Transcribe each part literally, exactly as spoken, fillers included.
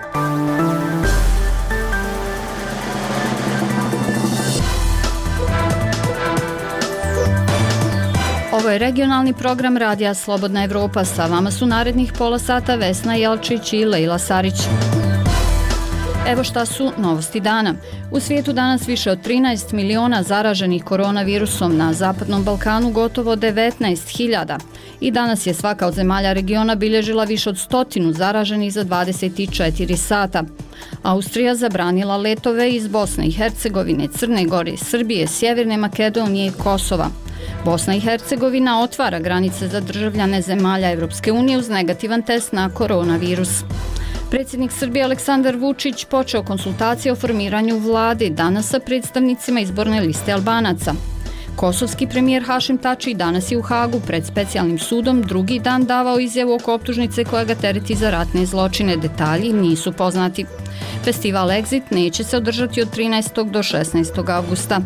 Ovo je regionalni program Radija Slobodna Evropa. Sa vama su narednih pola sata Vesna Jelčić i Lejla Sarić. Evo šta su novosti dana. U svijetu danas više od trinaest miliona zaraženih koronavirusom, na Zapadnom Balkanu gotovo devetnaest hiljada. I danas je svaka od zemalja regiona bilježila više od stotinu zaraženih za dvadeset četiri sata. Austrija zabranila letove iz Bosne i Hercegovine, Crne Gore, Srbije, Sjeverne Makedonije i Kosova. Bosna i Hercegovina otvara granice za državljane zemalja Evropske unije uz negativan test na koronavirus. Predsjednik Srbije Aleksandar Vučić počeo konsultacije o formiranju vlade danas sa predstavnicima izborne liste Albanaca. Kosovski premijer Hašim Tači danas je u Hagu pred specijalnim sudom drugi dan davao izjavu oko optužnice koja ga tereti za ratne zločine. Detalji nisu poznati. Festival Exit neće se održati od trinaestog do šesnaestog avgusta.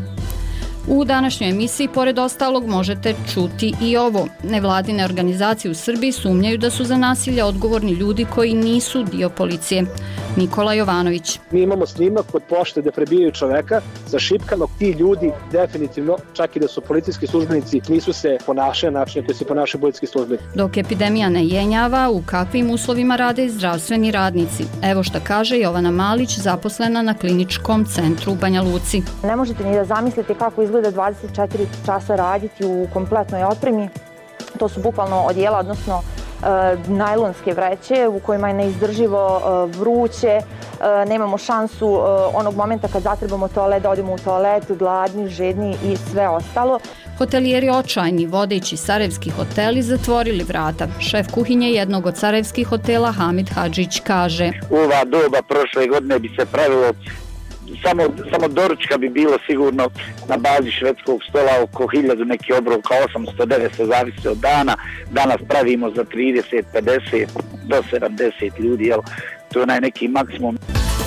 U današnjoj emisiji, pored ostalog, možete čuti i ovo. Nevladine organizacije u Srbiji sumnjaju da su za nasilje odgovorni ljudi koji nisu dio policije. Nikola Jovanović. Mi imamo snimak kod pošte da prebijaju čoveka za šipkanog. Ti ljudi definitivno, čak i da su policijski službenici, nisu se ponašali na način koji se ponašaju policijski službenici. Dok epidemija ne jenjava, u kakvim uslovima rade zdravstveni radnici? Evo šta kaže Jovana Malić, zaposlena na kliničkom centru u Banja Luci. Ne možete ni da zamislite kako izgleda dvadeset četiri časa raditi u kompletnoj opremi. To su bukvalno odijela, odnosno najlonske vreće u kojima je neizdrživo vruće, nemamo šansu onog momenta kad zatrebamo toalet da odemo u toalet, gladni, žedni i sve ostalo. Hotelijeri očajni, vodeći sarajevski hoteli, zatvorili vrata. Šef kuhinje jednog od sarajevskih hotela Hamid Hadžić kaže: U ova doba prošle godine bi se pravilo Samo, samo doručka bi bilo sigurno na bazi švedskog stola oko hiljadu, neki obrok kao osamsto devetsto, zavisi od dana. Danas pravimo za trideset, pedeset do sedamdeset ljudi, jel? To je onaj neki maksimum.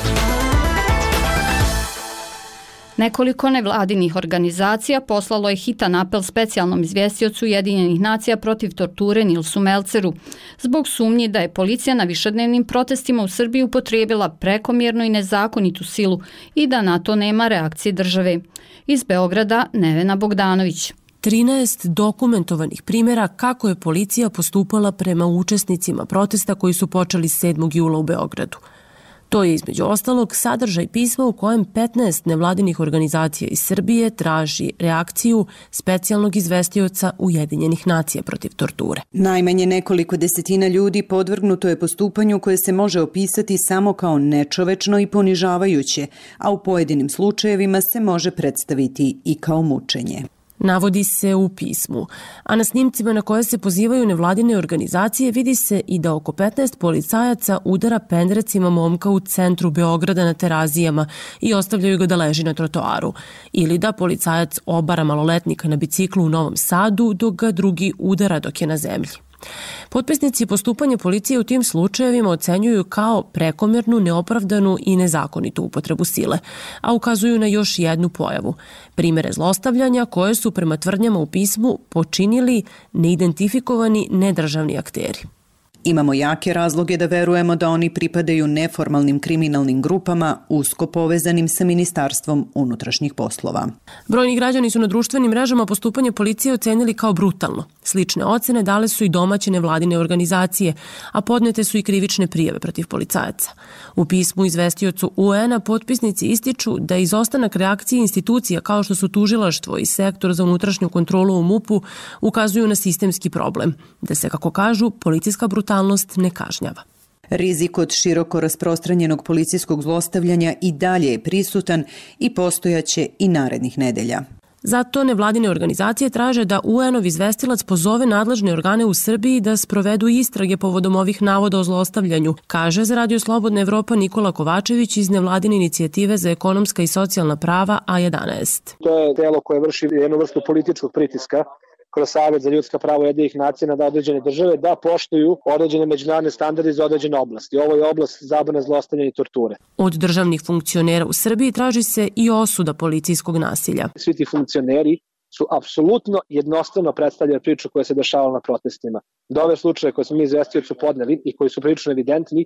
Nekoliko nevladinih organizacija poslalo je hitan apel specijalnom izvjestiocu Ujedinjenih nacija protiv torture Nilsu Melceru, zbog sumnji da je policija na višednevnim protestima u Srbiji upotrijebila prekomjernu i nezakonitu silu i da na to nema reakcije države. Iz Beograda Nevena Bogdanović. trinaest dokumentovanih primjera kako je policija postupala prema učesnicima protesta koji su počeli sedmog jula u Beogradu. To je između ostalog sadržaj pisma u kojem petnaest nevladinih organizacija iz Srbije traži reakciju specijalnog izvestioca Ujedinjenih nacija protiv torture. Najmanje nekoliko desetina ljudi podvrgnuto je postupanju koje se može opisati samo kao nečovečno i ponižavajuće, a u pojedinim slučajevima se može predstaviti i kao mučenje. Navodi se u pismu, a na snimcima na koje se pozivaju nevladine organizacije vidi se i da oko petnaest policajaca udara pendrecima momka u centru Beograda na Terazijama i ostavljaju ga da leži na trotoaru, ili da policajac obara maloletnika na biciklu u Novom Sadu dok ga drugi udara dok je na zemlji. Potpisnici postupanja policije u tim slučajevima ocenjuju kao prekomjernu, neopravdanu i nezakonitu upotrebu sile, a ukazuju na još jednu pojavu. Primere zlostavljanja koje su prema tvrdnjama u pismu počinili neidentifikovani nedržavni akteri. Imamo jake razloge da verujemo da oni pripadaju neformalnim kriminalnim grupama usko povezanim sa Ministarstvom unutrašnjih poslova. Brojni građani su na društvenim mrežama postupanje policije ocenili kao brutalno. Slične ocene dale su i domaće nevladine organizacije, a podnete su i krivične prijave protiv policajaca. U pismu izvestiocu U N-a potpisnici ističu da izostanak reakcije institucija kao što su tužilaštvo i sektor za unutrašnju kontrolu u MUP-u ukazuju na sistemski problem, da se, kako kažu, policijska brutalnost ne kažnjava. Rizik od široko rasprostranjenog policijskog zlostavljanja i dalje je prisutan i postojaće i narednih nedelja. Zato nevladine organizacije traže da U N-ov izvestilac pozove nadležne organe u Srbiji da sprovedu istrage povodom ovih navoda o zlostavljanju, kaže za Radio Slobodna Evropa Nikola Kovačević iz nevladine inicijative za ekonomska i socijalna prava A jedanaest. To je telo koje vrši jednu vrstu političkog pritiska kroz Savet za ljudska prava Ujedinjenih nacija na određene države da poštuju određene međunarodne standarde iz određene oblasti. Ovo je oblast zabrane zlostavljanja i torture. Od državnih funkcionera u Srbiji traži se i osuda policijskog nasilja. Svi ti funkcioneri su apsolutno jednostavno predstavljaju priču koja se dešavala na protestima. Da ove slučaje koje smo mi izvestioci podneli i koji su prilično evidentni,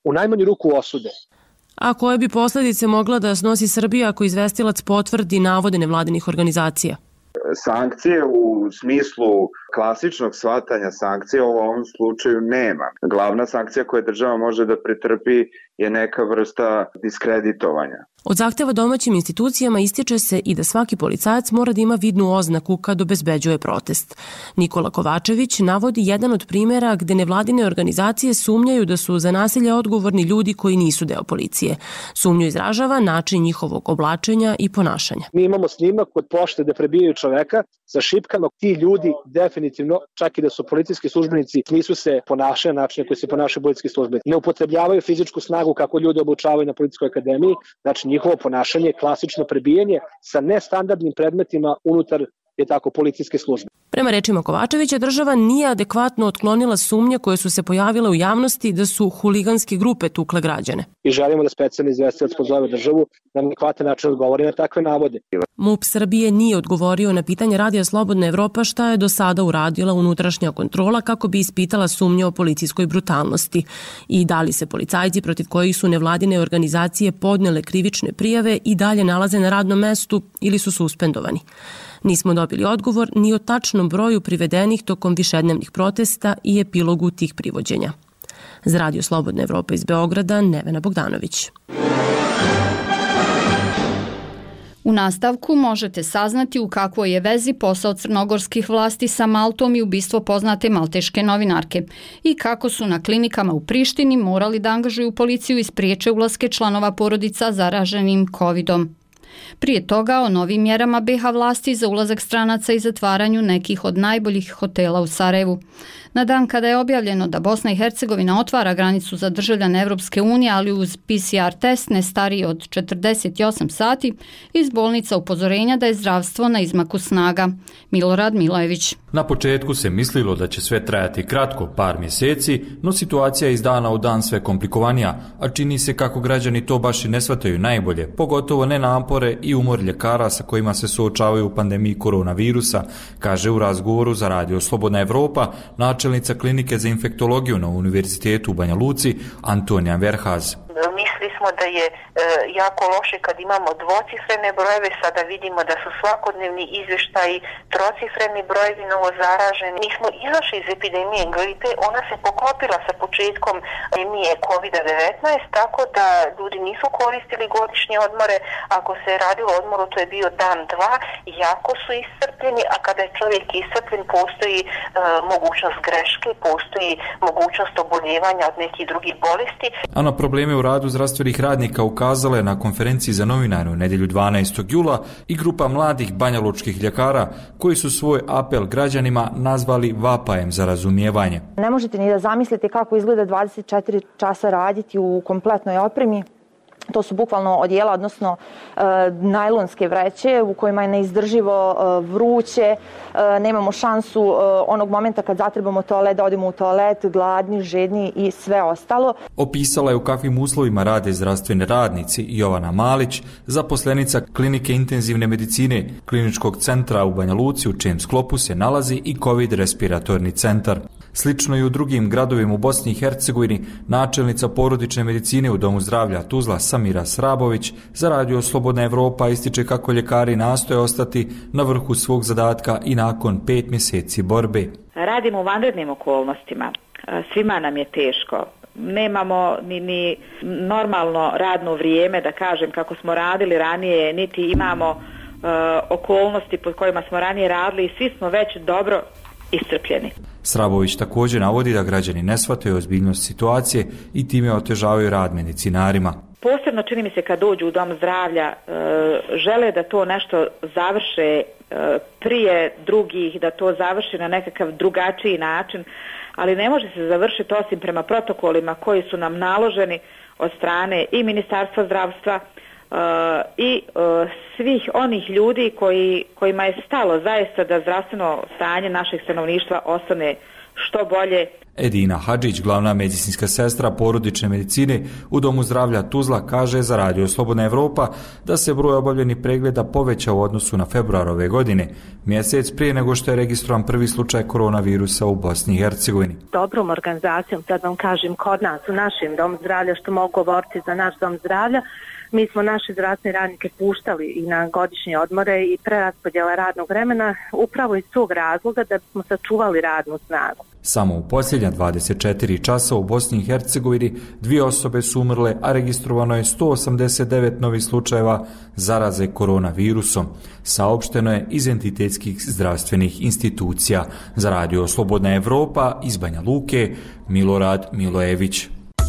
u najmanju ruku osude. A koje bi posljedice mogla da snosi Srbija ako izvestilac potvrdi navode nevladinih organizacija? Sankcije u smislu klasičnog shvatanja sankcije u ovom slučaju nema. Glavna sankcija koju država može da pretrpi je neka vrsta diskreditovanja. Od zahteva domaćim institucijama ističe se i da svaki policajac mora da ima vidnu oznaku kad obezbeđuje protest. Nikola Kovačević navodi jedan od primjera gde nevladine organizacije sumnjaju da su za nasilje odgovorni ljudi koji nisu deo policije. Sumnju izražava način njihovog oblačenja i ponašanja. Mi imamo snimak kod pošte gde prebijaju čoveka sa šipkama. Ti ljudi definitivno, čak i da su policijski službenici, nisu se ponašali na način koji se ponašaju policijski službenici. Ne upotrebljavaju fizičku snagu kako ljudi obučavaju na policijskoj akademiji, znači njihovo ponašanje je klasično prebijanje sa nestandardnim predmetima unutar je tako policijske službe. Prema rečima Kovačevića, država nije adekvatno otklonila sumnje koje su se pojavile u javnosti da su huliganske grupe tukle građane. I želimo da specijalni izvestilac pozove državu da na adekvatan način odgovori na takve navode. MUP Srbije nije odgovorio na pitanje Radija Slobodna Evropa šta je do sada uradila unutrašnja kontrola kako bi ispitala sumnje o policijskoj brutalnosti i da li se policajci protiv kojih su nevladine organizacije podnele krivične prijave i dalje nalaze na radnom mestu ili su suspendovani. Nismo dobili odgovor ni o tačnom broju privedenih tokom višednevnih protesta i epilogu tih privođenja. Za Radio Slobodna Evropa iz Beograda, Nevena Bogdanović. U nastavku možete saznati u kakvoj je vezi posao crnogorskih vlasti sa Maltom i ubistvo poznate malteške novinarke i kako su na klinikama u Prištini morali da angažuju policiju i spriječe ulaske članova porodica zaraženim kovidom. Prije toga o novim mjerama be ha vlasti za ulazak stranaca i zatvaranju nekih od najboljih hotela u Sarajevu. Na dan kada je objavljeno da Bosna i Hercegovina otvara granicu za državljane Evropske unije, ali uz pe ce er test ne stariji od četrdeset osam sati, iz bolnica upozorenja da je zdravstvo na izmaku snaga. Milorad Milojević. Na početku se mislilo da će sve trajati kratko, par mjeseci, no situacija je iz dana u dan sve komplikovanija, a čini se kako građani to baš i ne shvataju najbolje, pogotovo ne napore i umor ljekara sa kojima se suočavaju u pandemiji koronavirusa, kaže u razgovoru za Radio Slobodna Evropa načelnica klinike za infektologiju na Univerzitetu u Banja Luci Antonija Verhaz. Mislili smo da je e, jako loše kad imamo dvocifrene brojeve, sada vidimo da su svakodnevni izvještaji trocifreni brojevi novozaraženi. Mi smo izašli iz epidemije gripe, ona se poklopila sa početkom epidemije kovid devetnaest, tako da ljudi nisu koristili godišnje odmore. Ako se je radilo o odmoru, to je bio dan, dva, jako su iscrpljeni, a kada je čovjek iscrpljen, postoji e, mogućnost greške, postoji mogućnost oboljevanja od nekih drugih bolesti. A na probleme u radu zdravstvenih radnika ukazala je na konferenciji za novinare u nedjelju dvanaestog jula i grupa mladih banjalučkih ljekara koji su svoj apel građanima nazvali vapajem za razumijevanje. Ne možete ni da zamislite kako izgleda dvadeset četiri časa raditi u kompletnoj opremi. To su bukvalno odijela, odnosno e, najlonske vreće u kojima je neizdrživo e, vruće, e, nemamo šansu e, onog momenta kad zatrebamo toalet da odemo u toalet, gladni, žedni i sve ostalo. Opisala je u kakvim uslovima rade zdravstveni radnici Jovana Malić, zaposlenica klinike intenzivne medicine Kliničkog centra u Banja Luci, u čijem sklopu se nalazi i COVID respiratorni centar. Slično i u drugim gradovima u Bosni i Hercegovini, načelnica porodične medicine u Domu zdravlja Tuzla Samira Srabović za Radio Slobodna Evropa ističe kako ljekari nastoje ostati na vrhu svog zadatka i nakon pet mjeseci borbe. Radimo u vanrednim okolnostima, svima nam je teško. Nemamo ni, ni normalno radno vrijeme, da kažem, kako smo radili ranije, niti imamo uh, okolnosti pod kojima smo ranije radili i svi smo već dobro iscrpljeni. Srabović također navodi da građani ne shvataju ozbiljnost situacije i time otežavaju rad medicinarima. Posebno čini mi se kad dođu u dom zdravlja, e, žele da to nešto završe e, prije drugih, da to završi na nekakav drugačiji način, ali ne može se završiti osim prema protokolima koji su nam naloženi od strane i Ministarstva zdravstva Uh, i uh, svih onih ljudi koji, kojima je stalo zaista da zdravstveno stanje našeg stanovništva ostane što bolje. Edina Hadžić, glavna medicinska sestra porodične medicine u Domu zdravlja Tuzla, kaže za Radio Slobodna Evropa da se broj obavljenih pregleda povećao u odnosu na februar ove godine, mjesec prije nego što je registrovan prvi slučaj koronavirusa u Bosni i Hercegovini. Dobrom organizacijom, sad vam kažem, kod nas u našem Domu zdravlja, što mogu govoriti za naš Dom zdravlja, mi smo naše zdravstvene radnike puštali i na godišnje odmore i preraspodjela radnog vremena upravo iz tog razloga da bismo sačuvali radnu snagu. Samo u posljednja dvadeset četiri časa u Bosni i Hercegovini dvije osobe su umrle, a registrovano je sto osamdeset devet novih slučajeva zaraze koronavirusom. Saopšteno je iz entitetskih zdravstvenih institucija. Za Radio Slobodna Evropa iz Banja Luke, Milorad Milojević.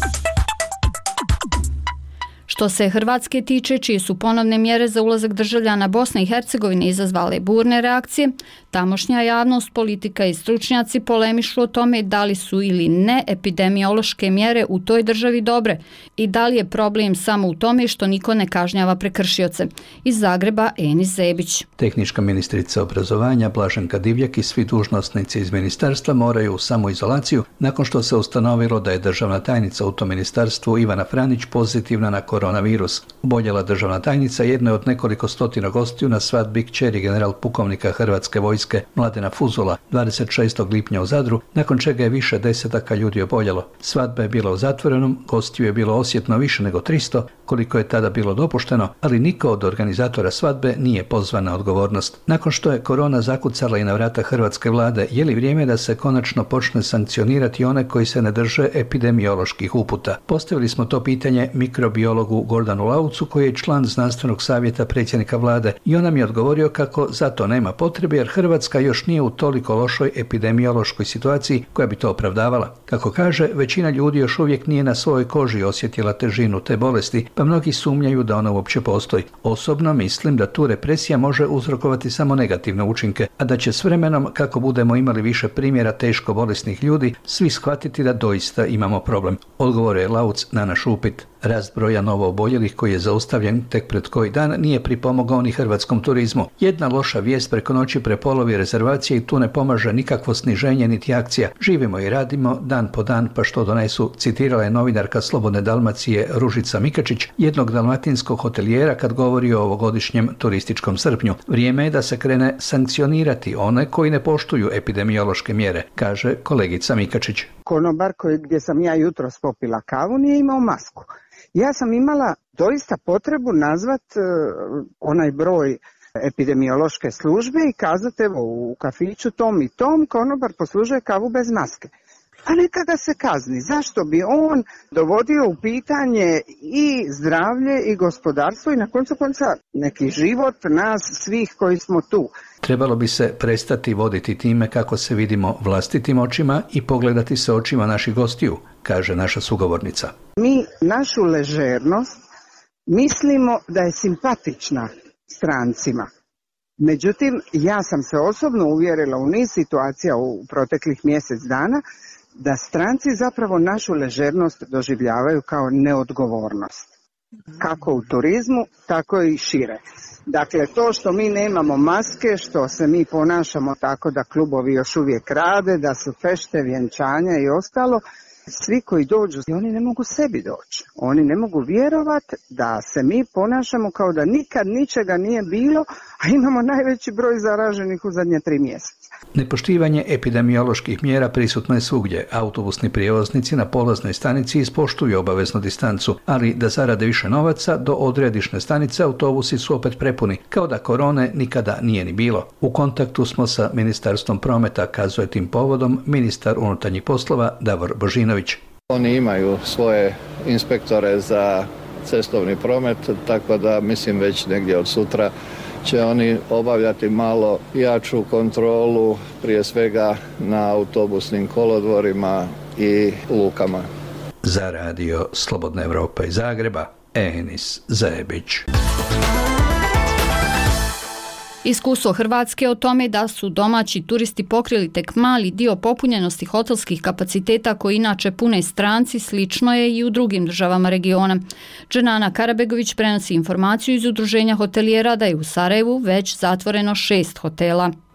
Što se Hrvatske tiče, čije su ponovne mjere za ulazak državljana Bosne i Hercegovine izazvale burne reakcije, tamošnja javnost, politika i stručnjaci polemišu o tome da li su ili ne epidemiološke mjere u toj državi dobre i da li je problem samo u tome što niko ne kažnjava prekršioce. Iz Zagreba Enis Zebić. Tehnička ministrica obrazovanja Blaženka Divjak i svi dužnosnici iz ministarstva moraju u samoizolaciju nakon što se ustanovilo da je državna tajnica u tom ministarstvu Ivana Franić pozitivna na koronavirus. Oboljela državna tajnica jedna je od nekoliko stotina gostiju na svadbi kćeri general pukovnika Hrvatske vojske Mladena Fuzula dvadeset šestog lipnja u Zadru, nakon čega je više desetaka ljudi oboljelo. Svadba je bila u zatvorenom, gostiju je bilo osjetno više nego tristo, koliko je tada bilo dopušteno, ali niko od organizatora svadbe nije pozvan na odgovornost. Nakon što je korona zakucala i na vrata hrvatske vlade, je li vrijeme da se konačno počne sankcionirati one koji se ne drže epidemioloških uputa? Postavili smo to pitanje mikrobiologu Gordanu Laucu, koji je član znanstvenog savjeta predsjednika vlade, i on nam je odgovorio kako za to nema potrebe jer Hrvatska još nije u toliko lošoj epidemiološkoj situaciji koja bi to opravdavala. Kako kaže, većina ljudi još uvijek nije na svojoj koži osjetila težinu te bolesti, pa mnogi sumnjaju da ona uopće postoji. Osobno mislim da tu represija može uzrokovati samo negativne učinke, a da će s vremenom, kako budemo imali više primjera teško bolesnih ljudi, svi shvatiti da doista imamo problem. Odgovor je Lauc na naš upit. Rast broja novo oboljelih koji je zaustavljen tek pred koji dan nije pripomogao ni hrvatskom turizmu. Jedna loša vijest preko noći prepolovi rezervacije i tu ne pomaže nikakvo sniženje niti akcija. Živimo i radimo dan po dan pa što donesu, citirala je novinarka Slobodne Dalmacije Ružica Mikačić, jednog dalmatinskog hotelijera kad govori o ovogodišnjem turističkom srpnju. Vrijeme je da se krene sankcionirati one koji ne poštuju epidemiološke mjere, kaže kolegica Mikačić. Konobar koji, gdje sam ja jutros popila kavu nije imao masku. Ja sam imala doista potrebu nazvat uh, onaj broj epidemiološke službe i kazati evo u kafiću tom i tom konobar poslužuje kavu bez maske. Pa neka ga se kazni. Zašto bi on dovodio u pitanje i zdravlje i gospodarstvo i na koncu konca neki život nas svih koji smo tu. Trebalo bi se prestati voditi time kako se vidimo vlastitim očima i pogledati se očima naših gostiju, kaže naša sugovornica. Mi našu ležernost mislimo da je simpatična strancima. Međutim, ja sam se osobno uvjerila u niz situacija u proteklih mjesec dana da stranci zapravo našu ležernost doživljavaju kao neodgovornost. Kako u turizmu, tako i šire. Dakle, to što mi nemamo maske, što se mi ponašamo tako da klubovi još uvijek rade, da su fešte, vjenčanja i ostalo, svi koji dođu, oni ne mogu sebi doći. Oni ne mogu vjerovati da se mi ponašamo kao da nikad ničega nije bilo, a imamo najveći broj zaraženih u zadnje tri mjeseca. Nepoštivanje epidemioloških mjera prisutno je svugdje. Autobusni prijevoznici na polaznoj stanici ispoštuju obaveznu distancu, ali da zarade više novaca, do odredišne stanice autobusi su opet prepuni, kao da korone nikada nije ni bilo. U kontaktu smo sa Ministarstvom prometa, kazuje tim povodom ministar unutarnjih poslova Davor Božinović. Oni imaju svoje inspektore za cestovni promet, tako da mislim već negdje od sutra će oni obavljati malo jaču kontrolu, prije svega na autobusnim kolodvorima i lukama. Za Radio Slobodna Evropa iz Zagreba, Enis Zebić. Iskustvo Hrvatske o tome da su domaći turisti pokrili tek mali dio popunjenosti hotelskih kapaciteta koji inače pune stranci slično je i u drugim državama regiona. Dženana Karabegović prenosi informaciju iz Udruženja hotelijera da je u Sarajevu već zatvoreno šest hotela.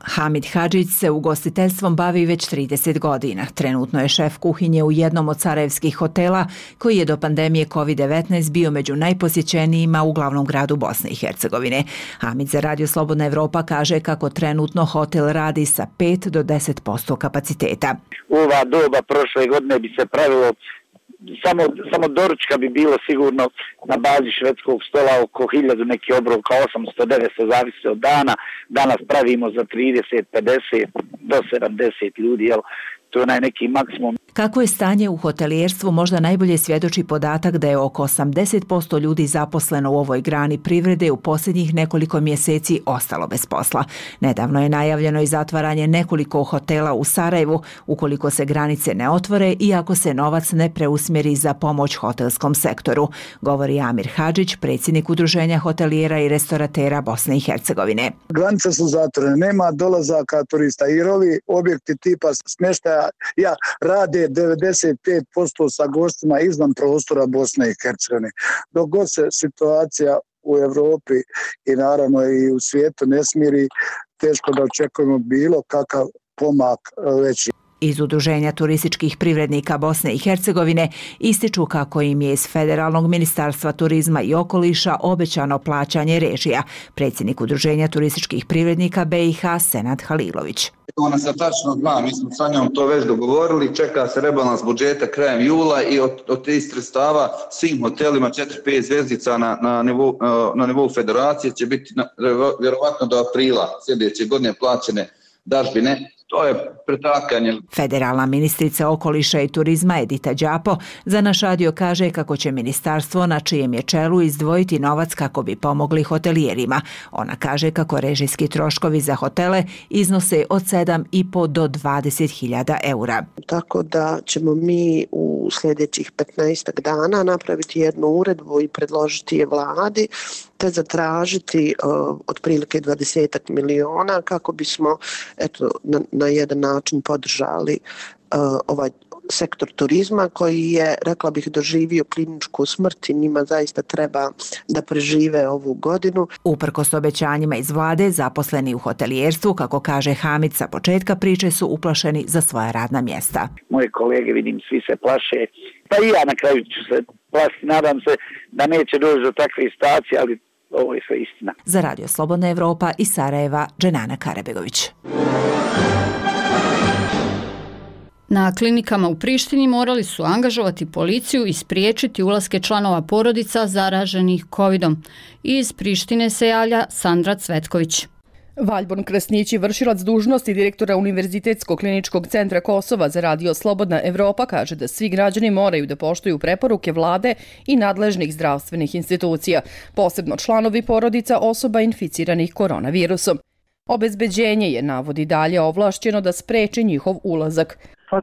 Hamid Hadžić se ugostiteljstvom bavi već trideset godina. Trenutno je šef kuhinje u jednom od sarajevskih hotela koji je do pandemije kovid devetnaest bio među najposjećenijima u glavnom gradu Bosne i Hercegovine. Hamid za Radio Slobodna Evropa kaže kako trenutno hotel radi sa pet do deset posto kapaciteta. U ova doba prošle godine bi se pravilo Samo, samo doručka bi bilo sigurno na bazi švedskog stola oko hiljadu, neki obroka osamsto devetsto, zavisi od dana. Danas pravimo za trideset, pedeset do sedamdeset ljudi, jel? To je onaj neki maksimum. Kako je stanje u hotelijerstvu možda najbolje svjedoči podatak da je oko osamdeset posto ljudi zaposleno u ovoj grani privrede u posljednjih nekoliko mjeseci ostalo bez posla. Nedavno je najavljeno i zatvaranje nekoliko hotela u Sarajevu ukoliko se granice ne otvore i ako se novac ne preusmjeri za pomoć hotelskom sektoru, govori Amir Hadžić, predsjednik Udruženja hotelijera i restoratera Bosne i Hercegovine. Granice su zatvorene, nema dolazaka turista i ovi objekti tipa smještaja ja rade devedeset pet posto sa gostima izvan prostora Bosne i Hercegovine. Dok god se situacija u Europi i naravno i u svijetu ne smiri, teško da očekujemo bilo kakav pomak veći. Iz Udruženja turističkih privrednika Bosne i Hercegovine ističu kako im je iz Federalnog ministarstva turizma i okoliša obećano plaćanje režija. Predsjednik Udruženja turističkih privrednika B i H Senad Halilović. Ona se tačno zna, mi smo sa njom to već dogovorili, čeka se rebalans budžeta krajem jula i od, od tih sredstava svim hotelima četiri pet zvjezdica na, na, nivou, na nivou federacije će biti na, vjerovatno do aprila sljedeće godine plaćene dažbine. To je pretakanje. Federalna ministrica okoliša i turizma Edita Đapo za naš radio kaže kako će ministarstvo na čijem je čelu izdvojiti novac kako bi pomogli hotelijerima. Ona kaže kako režijski troškovi za hotele iznose od sedam i po do dvadeset hiljada eura. Tako da ćemo mi u sljedećih petnaest dana napraviti jednu uredbu i predložiti je vladi te zatražiti uh, otprilike dvadeset miliona kako bismo eto, na, na jedan način podržali uh, ovaj sektor turizma koji je, rekla bih, doživio kliničku smrt i njima zaista treba da prežive ovu godinu. Uprkos obećanjima iz vlade, zaposleni u hotelijerstvu, kako kaže Hamid, sa početka priče su uplašeni za svoja radna mjesta. Moje kolege, vidim, svi se plaše, pa i ja na kraju ću se plašiti, nadam se da neće doći do takve situacije, ali ovo je sve istina. Za Radio Slobodna Evropa iz Sarajeva, Dženana Karabegović. Na klinikama u Prištini morali su angažovati policiju i spriječiti ulaske članova porodica zaraženih kovidom. Iz Prištine se javlja Sandra Cvetković. Valjborn Krasnić, vršilac dužnosti direktora Univerzitetskog kliničkog centra Kosova za Radio Slobodna Evropa, kaže da svi građani moraju da poštuju preporuke vlade i nadležnih zdravstvenih institucija, posebno članovi porodica osoba inficiranih koronavirusom. Obezbeđenje je, navodi dalje, ovlašćeno da spreči njihov ulazak.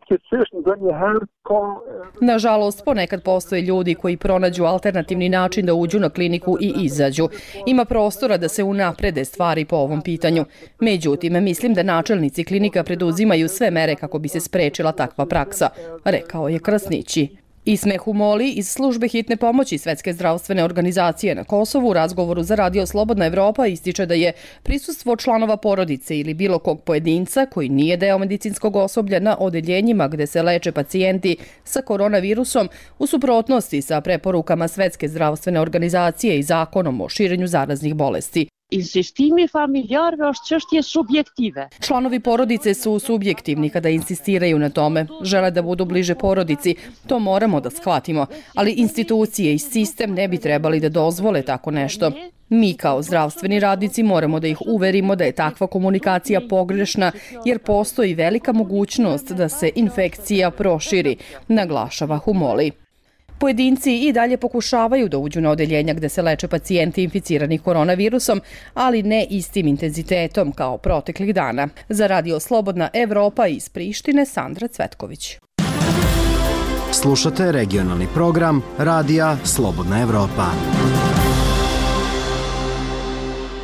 Nažalost, ponekad postoje ljudi koji pronađu alternativni način da uđu na kliniku i izađu. Ima prostora da se unaprede stvari po ovom pitanju. Međutim, mislim da načelnici klinika preduzimaju sve mere kako bi se sprečila takva praksa, rekao je Krasnići. Isme Humoli iz službe hitne pomoći Svetske zdravstvene organizacije na Kosovu u razgovoru za Radio Slobodna Evropa ističe da je prisustvo članova porodice ili bilo kog pojedinca koji nije deo medicinskog osoblja na odeljenjima gde se leče pacijenti sa koronavirusom u suprotnosti sa preporukama Svetske zdravstvene organizacije i zakonom o širenju zaraznih bolesti. Insistimi familjarve është çështje subjektive. Članovi porodice su subjektivni kada insistiraju na tome. Žele da budu bliže porodici. To moramo da shvatimo. Ali institucije i sistem ne bi trebali da dozvole tako nešto. Mi kao zdravstveni radnici moramo da ih uverimo da je takva komunikacija pogrešna jer postoji velika mogućnost da se infekcija proširi, naglašava Humoli. Pojedinci i dalje pokušavaju da uđu na odeljenja gde se leče pacijenti inficirani koronavirusom, ali ne istim intenzitetom kao proteklih dana. Za Radio Slobodna Evropa iz Prištine, Sandra Cvetković. Slušate regionalni program Radija Slobodna Evropa.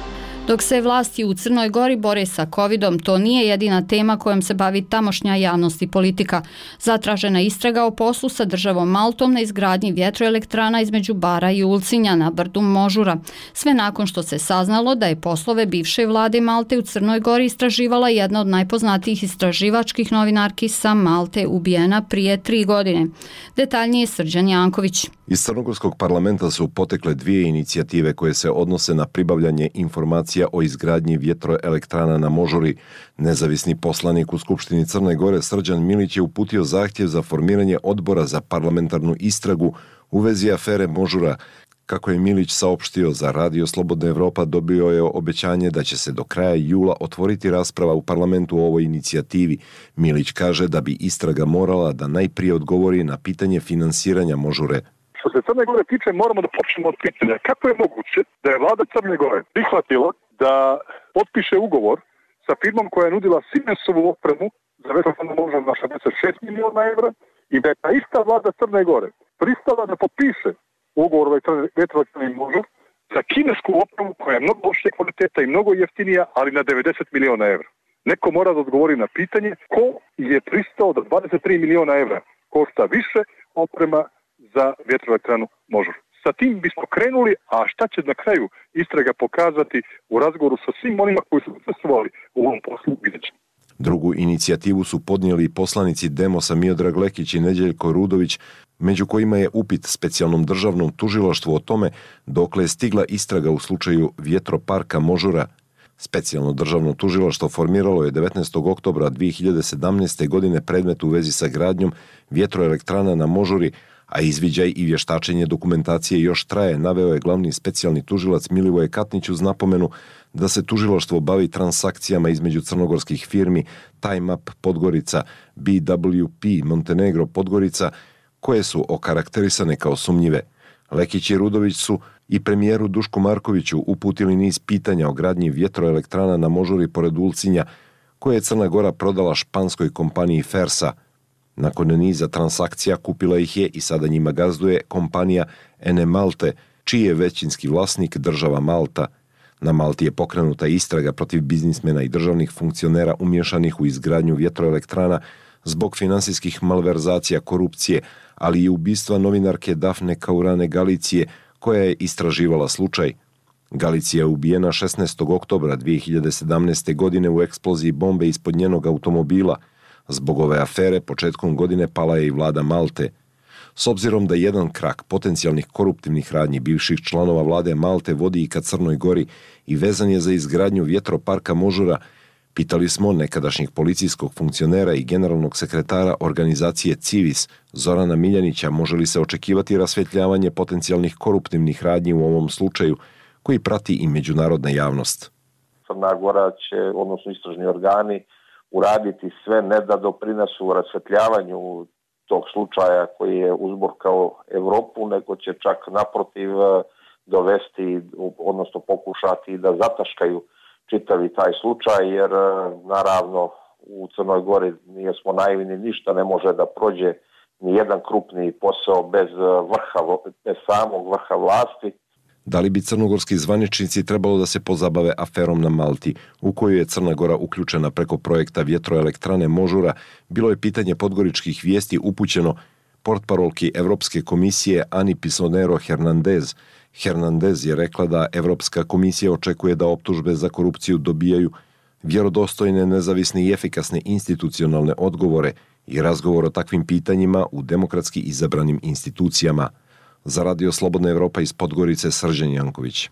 Dok se vlasti u Crnoj Gori bore sa covidom, to nije jedina tema kojom se bavi tamošnja javnost i politika. Zatražena istraga o poslu sa državom Maltom na izgradnji vjetroelektrana između Bara i Ulcinja na brdu Možura. Sve nakon što se saznalo da je poslove bivše vlade Malte u Crnoj Gori istraživala jedna od najpoznatijih istraživačkih novinarki sa Malte, ubijena prije tri godine. Detaljnije Srđan Janković. Iz Crnogorskog parlamenta su potekle dvije inicijative koje se odnose na pribavljanje informacija o izgradnji vjetroelektrana na Možuri. Nezavisni poslanik u Skupštini Crne Gore Srđan Milić je uputio zahtjev za formiranje odbora za parlamentarnu istragu u vezi afere Možura. Kako je Milić saopštio za Radio Slobodna Evropa, dobio je obećanje da će se do kraja jula otvoriti rasprava u parlamentu o ovoj inicijativi. Milić kaže da bi istraga morala da najprije odgovori na pitanje finansiranja Možure. Što se Crne Gore tiče, moramo da počnemo od pitanja. Kako je moguće da je vlada Crne Gore prihvatila da potpiše ugovor sa firmom koja je nudila Siemensovu opremu za vjetroelektranu Možur na šezdeset šest miliona evra i da je ta ista vlada Crne Gore pristala da potpiše ugovor o vjetroelektrani Možur za kinesku opremu koja je mnogo lošije kvaliteta i mnogo jeftinija, ali na devedeset miliona evra. Neko mora da odgovori na pitanje ko je pristao da dvadeset tri miliona evra košta više oprema za vjetroelektranu Možur. Sa tim bismo krenuli, a šta će na kraju istraga pokazati u razgovoru sa svim onima koji su učestvovali u ovom poslu, vidjet ćemo. Drugu inicijativu su podnijeli poslanici Demosa Miodrag Lekić i Neđeljko Rudović, među kojima je upit specijalnom državnom tužilaštvu o tome dokle je stigla istraga u slučaju vjetroparka Možura. Specijalno državno tužilaštvo formiralo je devetnaestog oktobra dvije hiljade sedamnaeste. godine predmet u vezi sa gradnjom vjetroelektrana na Možuri, a izviđaj i vještačenje dokumentacije još traje, naveo je glavni specijalni tužilac Milivoje Katnić uz napomenu da se tužilaštvo bavi transakcijama između crnogorskih firmi Time Up Podgorica, B W P Montenegro Podgorica, koje su okarakterisane kao sumnjive. Lekić i Rudović su i premijeru Dušku Markoviću uputili niz pitanja o gradnji vjetroelektrana na Možuri pored Ulcinja, koje je Crna Gora prodala španskoj kompaniji Fersa. Nakon niza transakcija kupila ih je i sada njima gazduje kompanija Ene Malte, čiji je većinski vlasnik država Malta. Na Malti je pokrenuta istraga protiv biznismena i državnih funkcionera umješanih u izgradnju vjetroelektrana zbog finansijskih malverzacija, korupcije, ali i ubistva novinarke Dafne Caruane Galicije, koja je istraživala slučaj. Galicija je ubijena šesnaestog oktobra dvije hiljade sedamnaeste. godine u eksploziji bombe ispod njenog automobila. Zbog ove afere početkom godine pala je i vlada Malte. S obzirom da jedan krak potencijalnih koruptivnih radnji bivših članova vlade Malte vodi i ka Crnoj Gori i vezan je za izgradnju vjetroparka Možura, pitali smo nekadašnjeg policijskog funkcionera i generalnog sekretara organizacije Civis Zorana Miljanića može li se očekivati rasvjetljavanje potencijalnih koruptivnih radnji u ovom slučaju koji prati i međunarodna javnost. Crna Gora će, odnosno istražni organi, uraditi sve ne da doprinesu rasvjetljavanju tog slučaja koji je uzburkao Evropu, nego će čak naprotiv dovesti, odnosno pokušati da zataškaju čitavi taj slučaj, jer naravno u Crnoj Gori nije smo naivni, ništa ne može da prođe ni jedan krupni posao bez vrha, bez samog vrha vlasti. Da li bi crnogorski zvaničnici trebalo da se pozabave aferom na Malti, u koju je Crna Gora uključena preko projekta vjetroelektrane Možura, bilo je pitanje podgoričkih vijesti upućeno portparolki Evropske komisije Ani Pisonero Hernandez. Hernandez je rekla da Evropska komisija očekuje da optužbe za korupciju dobijaju vjerodostojne, nezavisne i efikasne institucionalne odgovore i razgovor o takvim pitanjima u demokratski izabranim institucijama. Za Radio Slobodna Evropa iz Podgorice, Srđan Janković.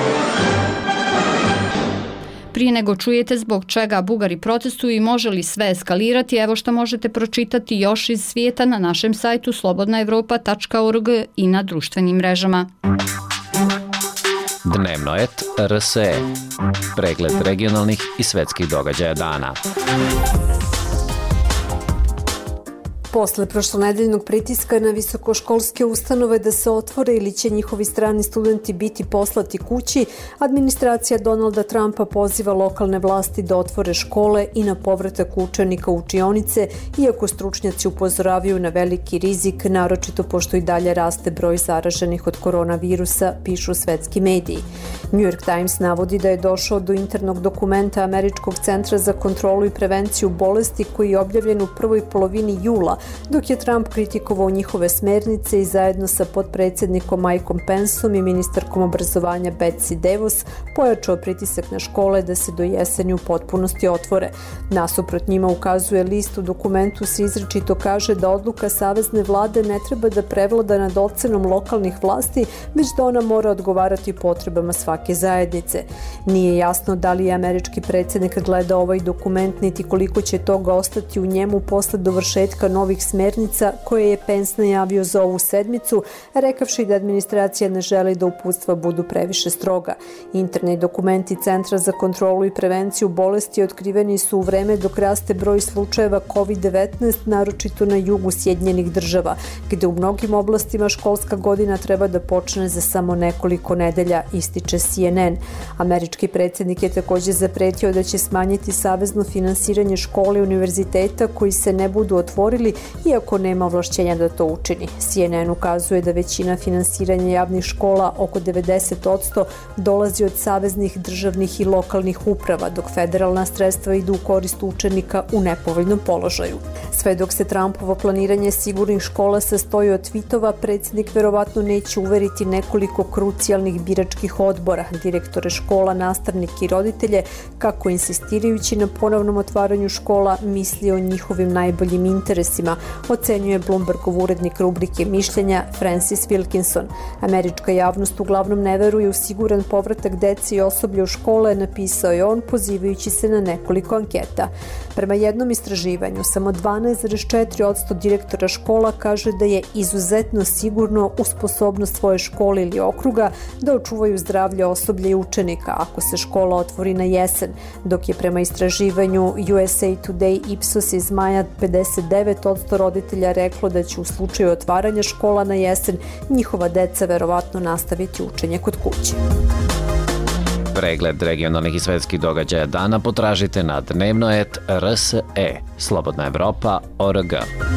Prije nego čujete zbog čega Bugari protestuju i može li sve eskalirati, evo što možete pročitati još iz svijeta na našem sajtu slobodna evropa tačka org i na društvenim mrežama. Dnevno et R S E. Pregled regionalnih i svetskih događaja dana. Posle prošlonedeljnog pritiska na visokoškolske ustanove da se otvore ili će njihovi strani studenti biti poslati kući, administracija Donalda Trumpa poziva lokalne vlasti da otvore škole i na povratak učenika u učionice, iako stručnjaci upozoravaju na veliki rizik, naročito pošto i dalje raste broj zaraženih od koronavirusa, pišu svetski mediji. New York Times navodi da je došao do internog dokumenta Američkog centra za kontrolu i prevenciju bolesti koji je objavljen u prvoj polovini jula, dok je Trump kritikovao njihove smernice i zajedno sa potpredsjednikom Mikeom Penceom i ministarkom obrazovanja Betsy DeVos pojačao pritisak na škole da se do jeseni u potpunosti otvore. Nasuprot njima ukazuje list, u dokumentu se izričito kaže da odluka savezne vlade ne treba da prevlada nad ocenom lokalnih vlasti, već da ona mora odgovarati potrebama svake zajednice. Nije jasno da li je američki predsjednik gleda ovaj dokument, niti koliko će toga ostati u njemu posle dovršetka novih smernica koje je Pence najavio za ovu sedmicu, rekavši da administracija ne želi da uputstva budu previše stroga. Interni dokumenti Centra za kontrolu i prevenciju bolesti otkriveni su u vreme dok raste broj slučajeva kovid devetnaest, naročito na jugu Sjedinjenih država, gde u mnogim oblastima školska godina treba da počne za samo nekoliko nedelja, ističe C N N. Američki predsjednik je također zapretio da će smanjiti savezno finansiranje škole i univerziteta koji se ne budu otvorili, iako nema ovlašćenja da to učini. C N N ukazuje da većina finansiranja javnih škola, oko devedeset posto, dolazi od saveznih, državnih i lokalnih uprava, dok federalna sredstva idu u korist učenika u nepovoljnom položaju. Sve dok se Trumpovo planiranje sigurnih škola sastoji od tvitova, predsjednik verovatno neće uveriti nekoliko krucijalnih biračkih odbora, direktore škola, nastavnike i roditelje, kako insistirajući na ponovnom otvaranju škola misli o njihovim najboljim interesima, ocenjuje Bloombergov urednik rubrike mišljenja Francis Wilkinson. Američka javnost uglavnom ne veruje u siguran povratak dece i osoblja u škole, napisao je on pozivajući se na nekoliko anketa. Prema jednom istraživanju, samo dvanaest zarez četiri posto direktora škola kaže da je izuzetno sigurno u sposobnost svoje škole ili okruga da očuvaju zdravlje osoblja i učenika ako se škola otvori na jesen, dok je prema istraživanju U S A Today Ipsos iz maja pedeset devet posto roditelja reklo da će u slučaju otvaranja škola na jesen njihova deca verovatno nastaviti učenje kod kuće. Pregled regionalnih i svetskih događaja dana potražite na dnevno et r s e, Slobodna Evropa tačka org.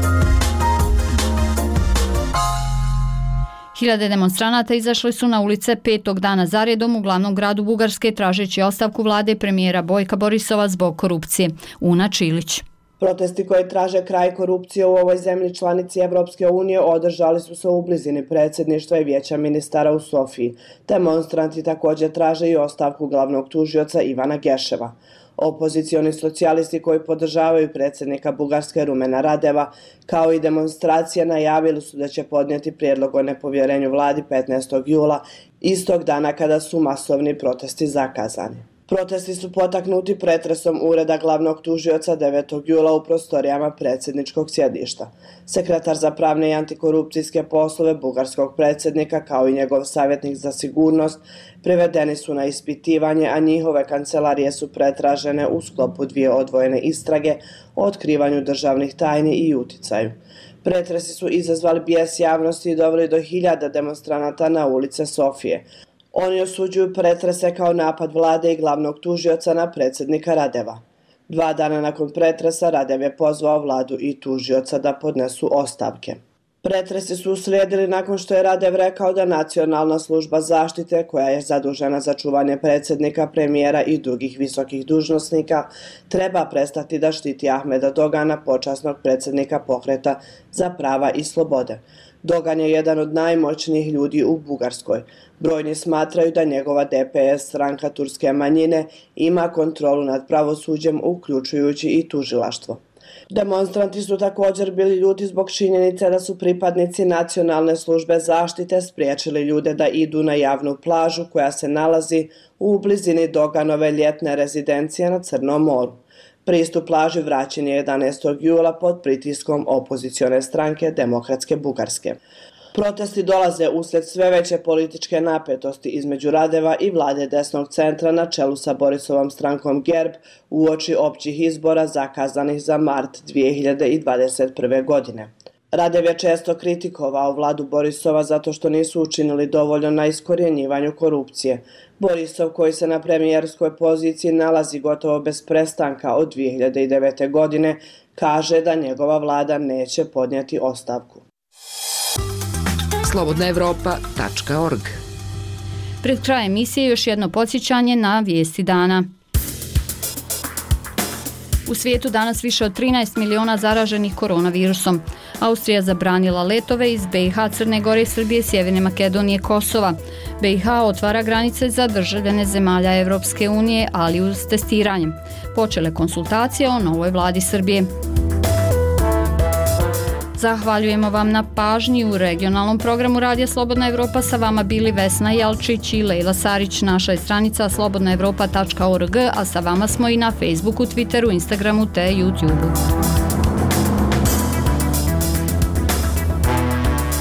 Hiljade demonstranata izašli su na ulice petog dana zaredom u glavnom gradu Bugarske tražeći ostavku vlade premijera Bojka Borisova zbog korupcije. Una Čilić. Protesti koji traže kraj korupcije u ovoj zemlji članici Evropske unije održali su se u blizini predsjedništva i vijeća ministara u Sofiji. Demonstranti također traže i ostavku glavnog tužioca Ivana Geševa. Opozicioni socijalisti koji podržavaju predsjednika Bugarske Rumena Radeva, kao i demonstracije, najavili su da će podnijeti prijedlog o nepovjerenju vladi petnaestog jula, istog dana kada su masovni protesti zakazani. Protesti su potaknuti pretresom ureda glavnog tužioca devetog jula u prostorijama predsjedničkog sjedišta. Sekretar za pravne i antikorupcijske poslove bugarskog predsjednika, kao i njegov savjetnik za sigurnost, privedeni su na ispitivanje, a njihove kancelarije su pretražene u sklopu dvije odvojene istrage o otkrivanju državnih tajni i uticaju. Pretresi su izazvali bijes javnosti i doveli do hiljada demonstranata na ulice Sofije. Oni osuđuju pretrese kao napad vlade i glavnog tužioca na predsjednika Radeva. Dva dana nakon pretresa Radev je pozvao vladu i tužioca da podnesu ostavke. Pretresi su uslijedili nakon što je Radev rekao da Nacionalna služba zaštite, koja je zadužena za čuvanje predsjednika, premijera i drugih visokih dužnosnika, treba prestati da štiti Ahmeda Dogana, počasnog predsjednika pokreta za prava i slobode. Dogan je jedan od najmoćnijih ljudi u Bugarskoj. Brojni smatraju da njegova D P S, stranka turske manjine, ima kontrolu nad pravosuđem, uključujući i tužilaštvo. Demonstranti su također bili ljuti zbog činjenice da su pripadnici Nacionalne službe zaštite spriječili ljude da idu na javnu plažu koja se nalazi u blizini Doganove ljetne rezidencije na Crnom moru. Pristup plaži vraćen je jedanaestog jula pod pritiskom opozicione stranke Demokratske Bugarske. Protesti dolaze usled sve veće političke napetosti između Radeva i vlade desnog centra na čelu sa Borisovom strankom Gerb uoči općih izbora zakazanih za mart dvije hiljade dvadeset prve. godine. Radev je često kritikovao vladu Borisova zato što nisu učinili dovoljno na iskorjenjivanju korupcije. Borisov, koji se na premijerskoj poziciji nalazi gotovo bez prestanka od dvije hiljade devete. godine, kaže da njegova vlada neće podnijeti ostavku. slobodna evropa tačka org. Pred krajem emisije još jedno podsjećanje na vijesti dana. U svijetu danas više od trinaest miliona zaraženih koronavirusom. Austrija zabranila letove iz B i H, Crne Gore, Srbije, Sjeverne Makedonije, Kosova. B i H otvara granice za državljane zemalja Evropske unije, ali uz testiranje. Počele konsultacije o novoj vladi Srbije. Zahvaljujemo vam na pažnji. U regionalnom programu Radija Slobodna Evropa sa vama bili Vesna Jelčić i Lejla Sarić. Naša je stranica slobodna evropa tačka org, a sa vama smo i na Facebooku, Twitteru, Instagramu te YouTubeu.